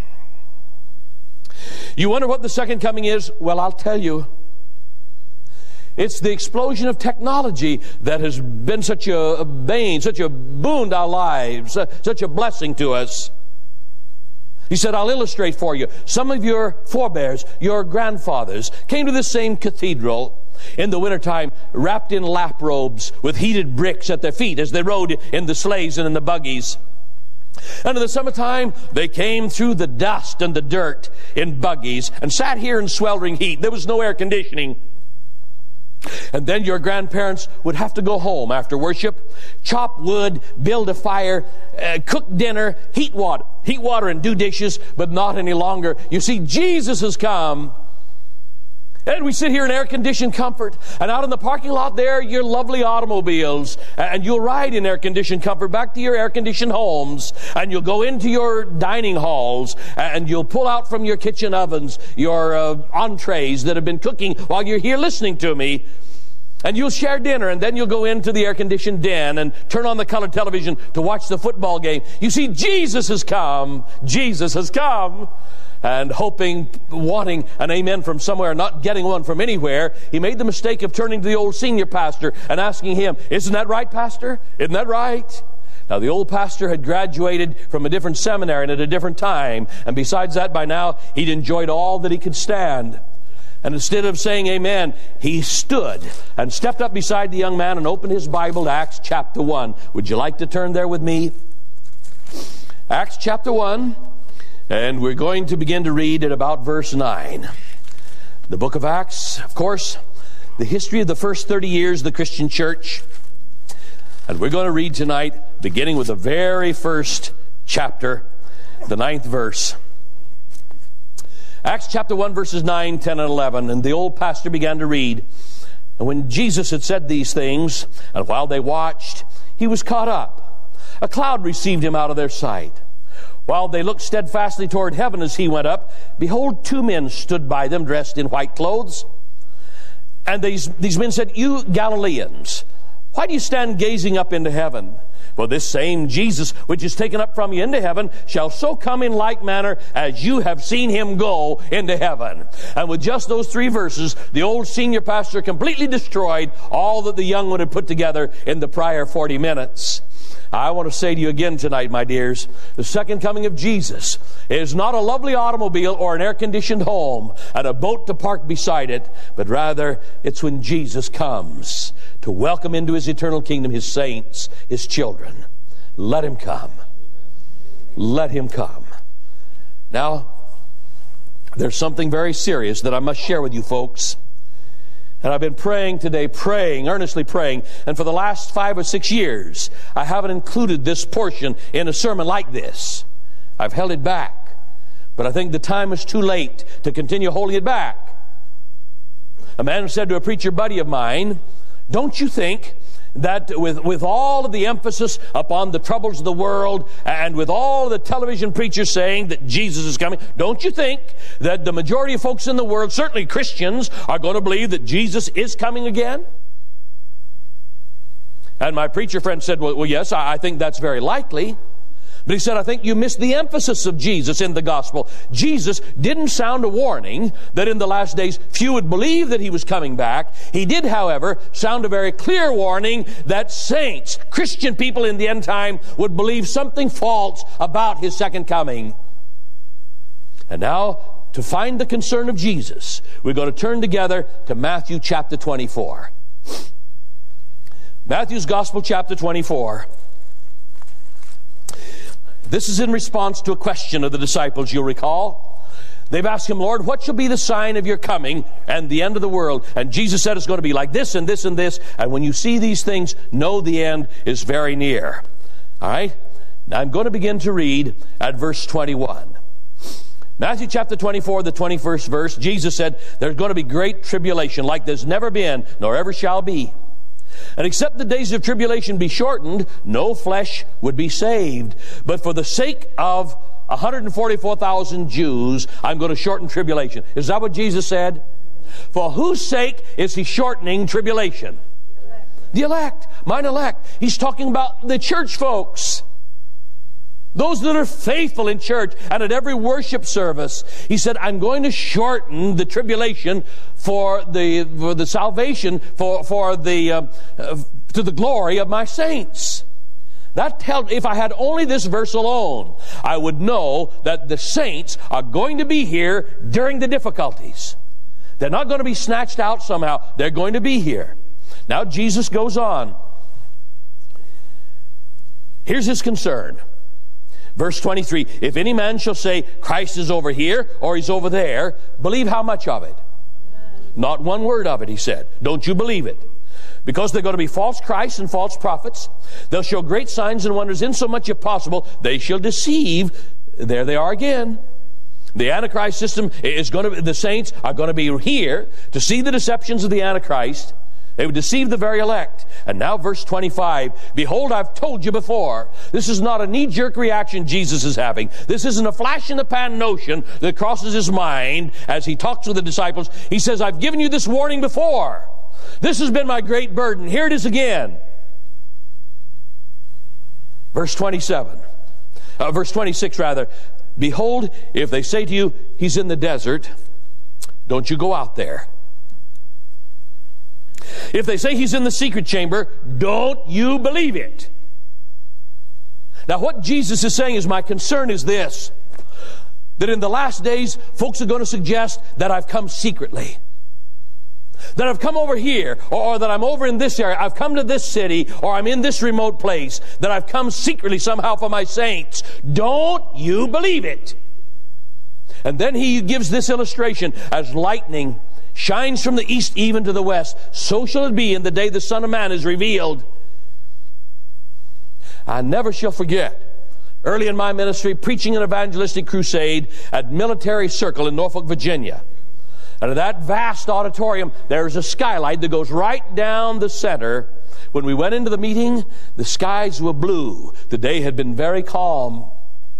You wonder what the second coming is? Well, I'll tell you. It's the explosion of technology that has been such a bane, such a boon to our lives, such a blessing to us. He said, I'll illustrate for you. Some of your forebears, your grandfathers, came to this same cathedral in the wintertime, wrapped in lap robes with heated bricks at their feet as they rode in the sleighs and in the buggies. And in the summertime, they came through the dust and the dirt in buggies and sat here in sweltering heat. There was no air conditioning. And then your grandparents would have to go home after worship, chop wood, build a fire, uh, cook dinner, heat water, heat water and do dishes, but not any longer. You see, Jesus has come. And we sit here in air-conditioned comfort. And out in the parking lot there, your lovely automobiles. And you'll ride in air-conditioned comfort back to your air-conditioned homes. And you'll go into your dining halls. And you'll pull out from your kitchen ovens your uh, entrees that have been cooking while you're here listening to me. And you'll share dinner. And then you'll go into the air-conditioned den and turn on the colored television to watch the football game. You see, Jesus has come. Jesus has come. And hoping, wanting an amen from somewhere, not getting one from anywhere, he made the mistake of turning to the old senior pastor and asking him, isn't that right, pastor? Isn't that right? Now, the old pastor had graduated from a different seminary and at a different time. And besides that, by now, he'd enjoyed all that he could stand. And instead of saying amen, he stood and stepped up beside the young man and opened his Bible to Acts chapter one. Would you like to turn there with me? Acts chapter one. And we're going to begin to read at about verse nine. The book of Acts, of course, the history of the first thirty years of the Christian church. And we're going to read tonight, beginning with the very first chapter, the ninth verse. Acts chapter one, verses nine, ten, and eleven. And the old pastor began to read. And when Jesus had said these things, and while they watched, he was caught up. A cloud received him out of their sight. While they looked steadfastly toward heaven as he went up, behold, two men stood by them dressed in white clothes. And these, these men said, you Galileans, why do you stand gazing up into heaven? For this same Jesus, which is taken up from you into heaven, shall so come in like manner as you have seen him go into heaven. And with just those three verses, the old senior pastor completely destroyed all that the young one had put together in the prior forty minutes. I want to say to you again tonight, my dears, the second coming of Jesus is not a lovely automobile or an air-conditioned home and a boat to park beside it, but rather it's when Jesus comes to welcome into his eternal kingdom his saints, his children. Let him come. Let him come. Now, there's something very serious that I must share with you folks. And I've been praying today, praying, earnestly praying, and for the last five or six years, I haven't included this portion in a sermon like this. I've held it back, but I think the time is too late to continue holding it back. A man said to a preacher buddy of mine, don't you think that with, with all of the emphasis upon the troubles of the world, and with all the television preachers saying that Jesus is coming, don't you think that the majority of folks in the world, certainly Christians, are going to believe that Jesus is coming again? And my preacher friend said, well, well yes, I, I think that's very likely. But he said, I think you missed the emphasis of Jesus in the gospel. Jesus didn't sound a warning that in the last days few would believe that he was coming back. He did, however, sound a very clear warning that saints, Christian people in the end time, would believe something false about his second coming. And now, to find the concern of Jesus, we're going to turn together to Matthew chapter twenty-four. Matthew's Gospel chapter twenty-four. This is in response to a question of the disciples, you'll recall. They've asked him, Lord, what shall be the sign of your coming and the end of the world? And Jesus said it's going to be like this and this and this. And when you see these things, know the end is very near. All right? Now I'm going to begin to read at verse twenty-one. Matthew chapter twenty-four, the twenty-first verse, Jesus said, there's going to be great tribulation like there's never been, nor ever shall be. And except the days of tribulation be shortened, no flesh would be saved. But for the sake of one hundred forty-four thousand Jews, I'm going to shorten tribulation. Is that what Jesus said? For whose sake is he shortening tribulation? The elect. Mine elect. He's talking about the church folks. Those that are faithful in church and at every worship service. He said, I'm going to shorten the tribulation for the for the salvation, for, for the uh, uh, to the glory of my saints. That tells, if I had only this verse alone, I would know that the saints are going to be here during the difficulties. They're not going to be snatched out somehow. They're going to be here. Now Jesus goes on. Here's his concern. Verse twenty-three, if any man shall say, Christ is over here or he's over there, believe how much of it? Not one word of it, he said. Don't you believe it? Because they're going to be false Christs and false prophets. They'll show great signs and wonders, insomuch if possible, they shall deceive. There they are again. The Antichrist system is going to, the saints are going to be here to see the deceptions of the Antichrist. They would deceive the very elect. And now verse twenty-five, behold, I've told you before. This is not a knee-jerk reaction Jesus is having. This isn't a flash-in-the-pan notion that crosses his mind as he talks with the disciples. He says, I've given you this warning before. This has been my great burden. Here it is again. Verse twenty-seven. Uh, verse twenty-six, rather. Behold, if they say to you, he's in the desert, don't you go out there. If they say he's in the secret chamber, don't you believe it. Now what Jesus is saying is, my concern is this, that in the last days, folks are going to suggest that I've come secretly. That I've come over here, or, or that I'm over in this area, I've come to this city, or I'm in this remote place, that I've come secretly somehow for my saints. Don't you believe it. And then he gives this illustration, as lightning shines from the east even to the west, so shall it be in the day the Son of Man is revealed. I never shall forget, early in my ministry, preaching an evangelistic crusade at Military Circle in Norfolk, Virginia. And in that vast auditorium, there's a skylight that goes right down the center. When we went into the meeting, the skies were blue. The day had been very calm.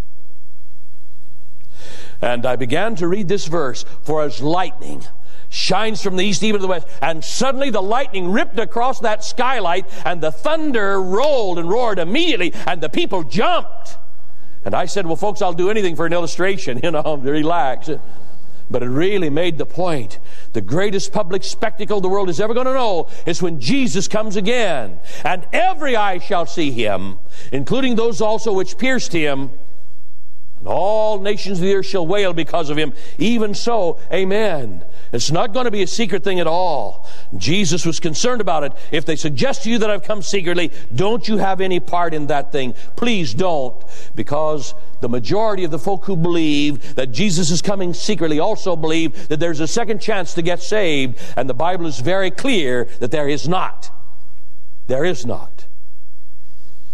And I began to read this verse, for as lightning shines from the east even to the west, and suddenly the lightning ripped across that skylight, and the thunder rolled and roared immediately, and the people jumped. And I said, well, folks, I'll do anything for an illustration, you know, relax. But it really made the point. The greatest public spectacle the world is ever going to know is when Jesus comes again, and every eye shall see him, including those also which pierced him, and all nations of the earth shall wail because of him. Even so, amen. It's not going to be a secret thing at all. Jesus was concerned about it. If they suggest to you that I've come secretly, don't you have any part in that thing. Please don't. Because the majority of the folk who believe that Jesus is coming secretly also believe that there's a second chance to get saved. And the Bible is very clear that there is not. There is not.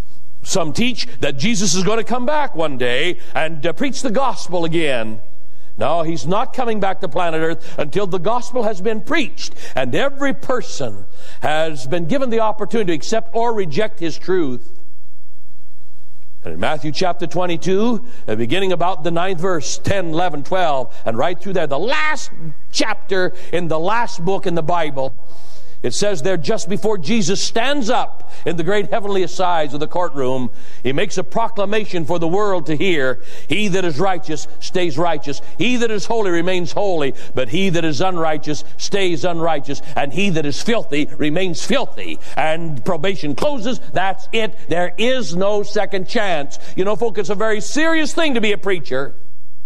Some teach that Jesus is going to come back one day and uh, preach the gospel again. No, he's not coming back to planet Earth until the gospel has been preached and every person has been given the opportunity to accept or reject his truth. And in Matthew chapter twenty-two, beginning about the ninth verse, ten, eleven, twelve, and right through there, the last chapter in the last book in the Bible, it says there just before Jesus stands up in the great heavenly assize of the courtroom, he makes a proclamation for the world to hear. He that is righteous stays righteous. He that is holy remains holy. But he that is unrighteous stays unrighteous. And he that is filthy remains filthy. And probation closes. That's it. There is no second chance. You know, folks, it's a very serious thing to be a preacher.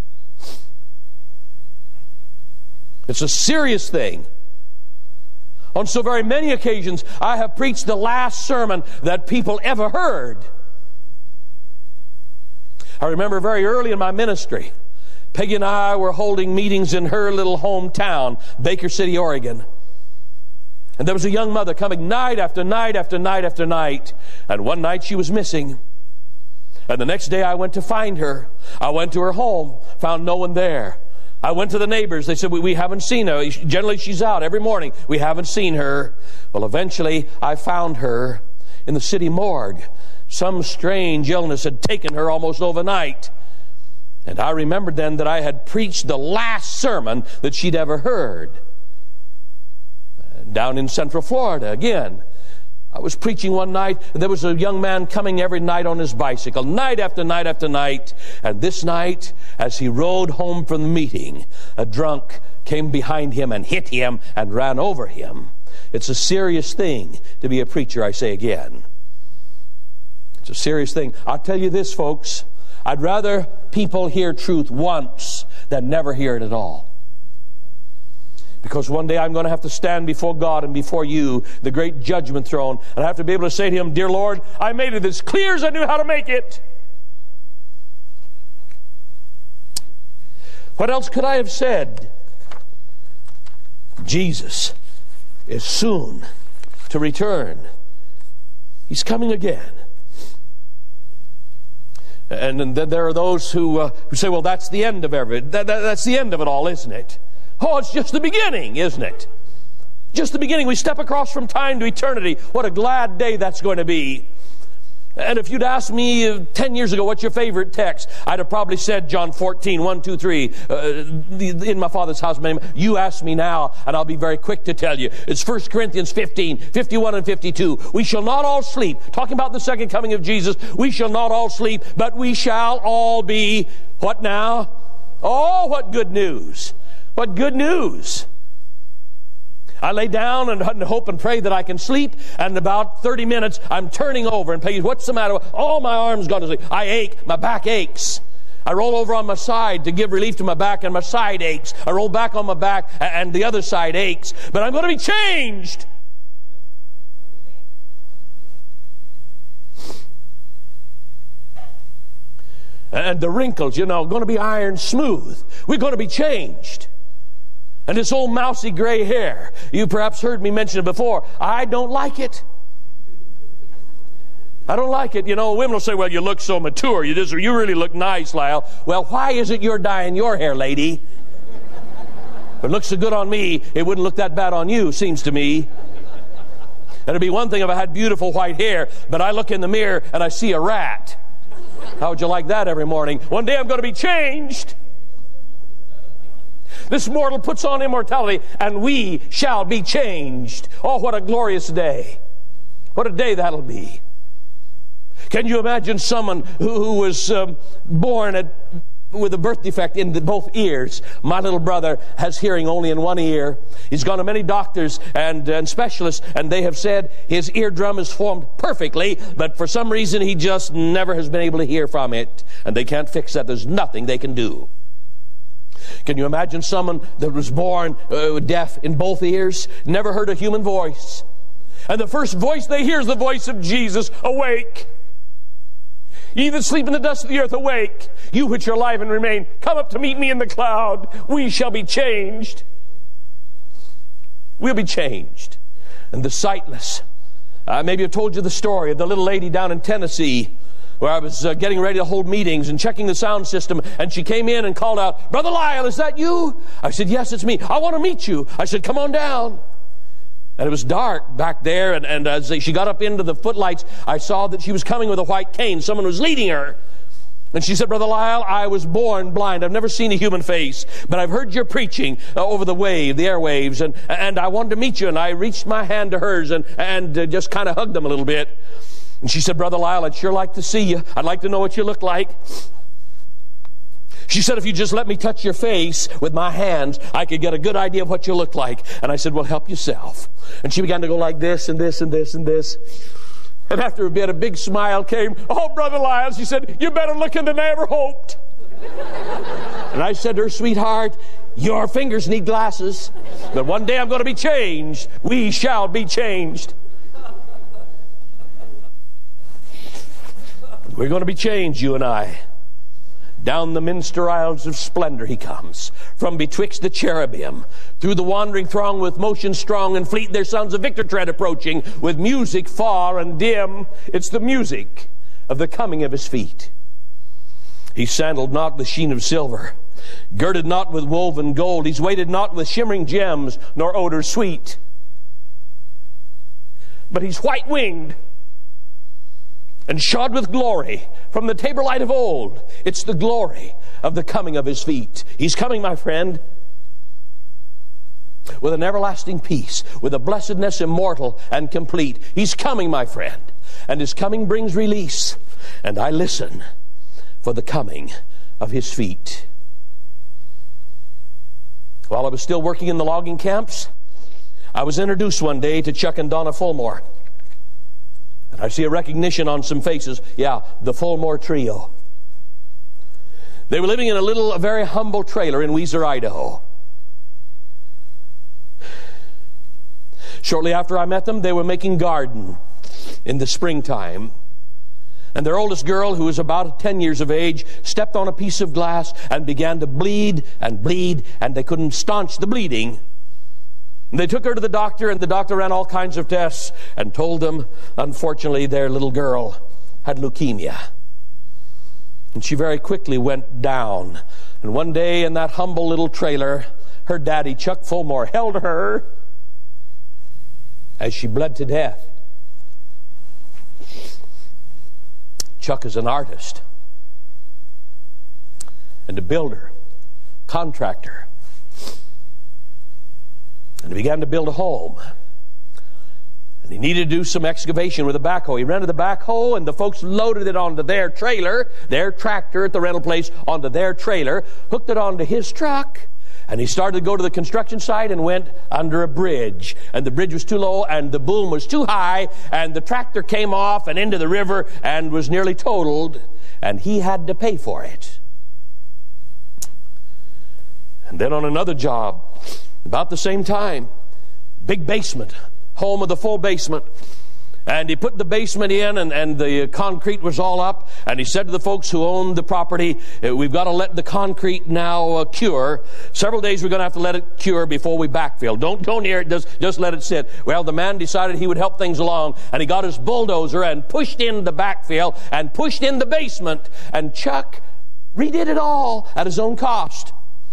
It's a serious thing. On so very many occasions, I have preached the last sermon that people ever heard. I remember very early in my ministry, Peggy and I were holding meetings in her little hometown, Baker City, Oregon. And there was a young mother coming night after night after night after night. And one night she was missing. And the next day I went to find her. I went to her home, found no one there. I went to the neighbors. They said, we, we haven't seen her. Generally, she's out every morning. We haven't seen her. Well, eventually, I found her in the city morgue. Some strange illness had taken her almost overnight. And I remembered then that I had preached the last sermon that she'd ever heard. Down in Central Florida, again, I was preaching one night, and there was a young man coming every night on his bicycle, night after night after night. And this night, as he rode home from the meeting, a drunk came behind him and hit him and ran over him. It's a serious thing to be a preacher, I say again. It's a serious thing. I'll tell you this, folks. I'd rather people hear truth once than never hear it at all. Because one day I'm going to have to stand before God and before you, the great judgment throne, and I have to be able to say to Him, Dear Lord, I made it as clear as I knew how to make it. What else could I have said? Jesus is soon to return. He's coming again. And then there are those who, uh, who say, well, that's the end of everything. That, that, that's the end of it all, isn't it? Oh, it's just the beginning, isn't it? Just the beginning. We step across from time to eternity. What a glad day that's going to be. And if you'd asked me uh, ten years ago, what's your favorite text? I'd have probably said John fourteen, one, two, three. Uh, in my Father's house. You ask me now, and I'll be very quick to tell you. It's First Corinthians fifteen, fifty-one and fifty-two. We shall not all sleep. Talking about the second coming of Jesus. We shall not all sleep, but we shall all be, what now? Oh, what good news. What good news. I lay down and hope and pray that I can sleep, and in about thirty minutes I'm turning over and pay, what's the matter? Oh, my arm's gone to sleep. I ache. My back aches. I roll over on my side to give relief to my back, and my side aches. I roll back on my back, and the other side aches. But I'm going to be changed. And the wrinkles, you know, going to be iron smooth. We're going to be changed. And this old mousy gray hair, you perhaps heard me mention it before. I don't like it. I don't like it. You know, women will say, well, you look so mature. You just, you really look nice, Lyle. Well, why is it you're dyeing your hair, lady? If it looks so good on me, it wouldn't look that bad on you, seems to me. And it'd be one thing if I had beautiful white hair, but I look in the mirror and I see a rat. How would you like that every morning? One day I'm going to be changed. This mortal puts on immortality, and we shall be changed. Oh, what a glorious day. What a day that'll be. Can you imagine someone who, who was um, born at, with a birth defect in the, both ears? My little brother has hearing only in one ear. He's gone to many doctors and, and specialists, and they have said his eardrum is formed perfectly, but for some reason he just never has been able to hear from it, and they can't fix that. There's nothing they can do. Can you imagine someone that was born uh, deaf in both ears, never heard a human voice, and the first voice they hear is the voice of Jesus, awake. Ye that sleep in the dust of the earth, awake. You which are alive and remain, come up to meet me in the cloud. We shall be changed. We'll be changed. And the sightless. Uh, maybe I've told you the story of the little lady down in Tennessee where I was uh, getting ready to hold meetings and checking the sound system, and she came in and called out, "Brother Lyle, is that you?" I said, "Yes, it's me. I want to meet you." I said, "Come on down." And it was dark back there, and, and as she got up into the footlights, I saw that she was coming with a white cane. Someone was leading her. And she said, "Brother Lyle, I was born blind. I've never seen a human face, but I've heard your preaching uh, over the wave, the airwaves, and, and I wanted to meet you." And I reached my hand to hers and, and uh, just kind of hugged them a little bit. And she said, "Brother Lyle, I'd sure like to see you. I'd like to know what you look like." She said, "If you just let me touch your face with my hands, I could get a good idea of what you look like." And I said, "Well, help yourself." And she began to go like this and this and this and this. And after a bit, a big smile came. "Oh, Brother Lyle," she said, "you're better looking than I ever hoped." And I said to her, "Sweetheart, your fingers need glasses. But one day I'm going to be changed. We shall be changed." We're going to be changed, you and I. Down the minster aisles of splendor he comes. From betwixt the cherubim. Through the wandering throng with motion strong and fleet, their sons of victor tread approaching. With music far and dim. It's the music of the coming of his feet. He's sandaled not with sheen of silver. Girded not with woven gold. He's weighted not with shimmering gems, nor odor sweet. But he's white-winged and shod with glory from the tabor light of old. It's the glory of the coming of his feet. He's coming, my friend, with an everlasting peace, with a blessedness immortal and complete. He's coming, my friend, and his coming brings release. And I listen for the coming of his feet. While I was still working in the logging camps, I was introduced one day to Chuck and Donna Fulmore. And I see a recognition on some faces. Yeah, the Fulmore Trio. They were living in a little, a very humble trailer in Weiser, Idaho. Shortly after I met them, they were making garden in the springtime. And their oldest girl, who was about ten years of age, stepped on a piece of glass and began to bleed and bleed, and they couldn't staunch the bleeding. And they took her to the doctor, and the doctor ran all kinds of tests and told them, unfortunately, their little girl had leukemia. And she very quickly went down. And one day in that humble little trailer, her daddy, Chuck Fulmore, held her as she bled to death. Chuck is an artist and a builder, contractor. And he began to build a home. And he needed to do some excavation with a backhoe. He rented the backhoe, and the folks loaded it onto their trailer, their tractor at the rental place, onto their trailer, hooked it onto his truck, and he started to go to the construction site and went under a bridge. And the bridge was too low, and the boom was too high, and the tractor came off and into the river and was nearly totaled, and he had to pay for it. And then on another job, about the same time, big basement, home of the full basement. And he put the basement in, and, and the concrete was all up. And he said to the folks who owned the property, "We've got to let the concrete now uh, cure. Several days we're going to have to let it cure before we backfill. Don't go near it, just, just let it sit." Well, the man decided he would help things along. And he got his bulldozer and pushed in the backfill and pushed in the basement. And Chuck redid it all at his own cost.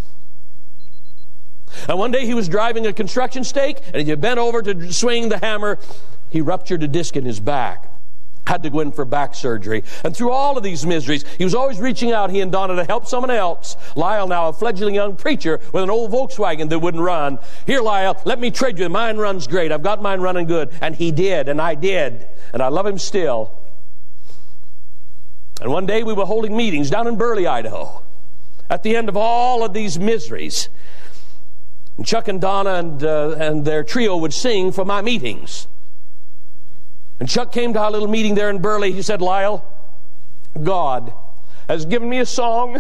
And one day he was driving a construction stake, and as he bent over to swing the hammer, he ruptured a disc in his back. Had to go in for back surgery. And through all of these miseries, he was always reaching out, he and Donna, to help someone else. Lyle, now a fledgling young preacher with an old Volkswagen that wouldn't run. "Here, Lyle, let me trade you. Mine runs great. I've got mine running good." And he did, and I did. And I love him still. And one day we were holding meetings down in Burley, Idaho. At the end of all of these miseries, and Chuck and Donna and, uh, and their trio would sing for my meetings. And Chuck came to our little meeting there in Burley. He said, "Lyle, God has given me a song."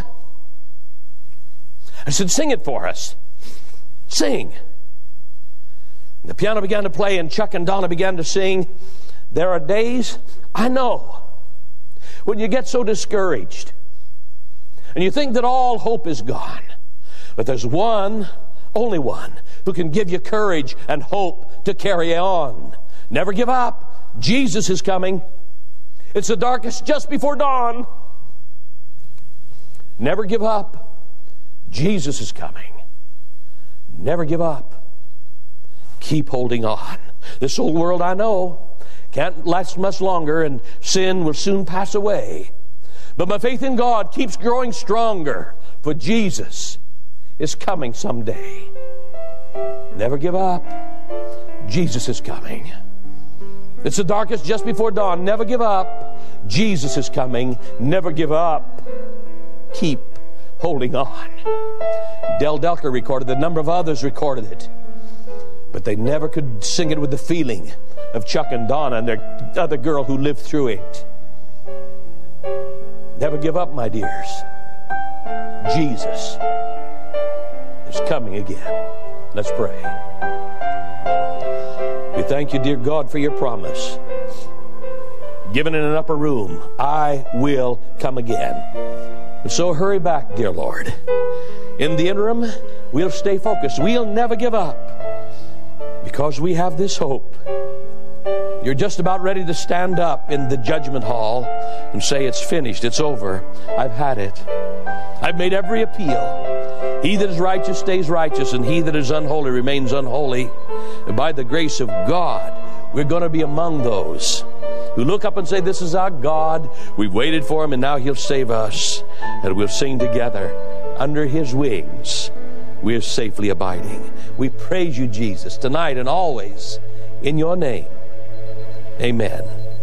I said, "Sing it for us. Sing." And the piano began to play, and Chuck and Donna began to sing. There are days, I know, when you get so discouraged and you think that all hope is gone. But there's one, only one, who can give you courage and hope to carry on. Never give up. Jesus is coming. It's the darkest just before dawn. Never give up. Jesus is coming. Never give up. Keep holding on. This old world, I know, can't last much longer, and sin will soon pass away. But my faith in God keeps growing stronger, for Jesus is coming someday. Never give up. Jesus is coming. It's the darkest just before dawn. Never give up. Jesus is coming. Never give up. Keep holding on. Del Delker recorded it. A number of others recorded it. But they never could sing it with the feeling of Chuck and Donna and their other girl who lived through it. Never give up, my dears. Jesus is coming again. Let's pray. We thank you, dear God, for your promise. Given in an upper room, I will come again. And so hurry back, dear Lord. In the interim, we'll stay focused. We'll never give up because we have this hope. You're just about ready to stand up in the judgment hall and say, it's finished, it's over. I've had it. I've made every appeal. He that is righteous stays righteous, and he that is unholy remains unholy. And by the grace of God, we're going to be among those who look up and say, this is our God. We've waited for him, and now he'll save us. And we'll sing together, under his wings, we're safely abiding. We praise you, Jesus, tonight and always, in your name. Amen.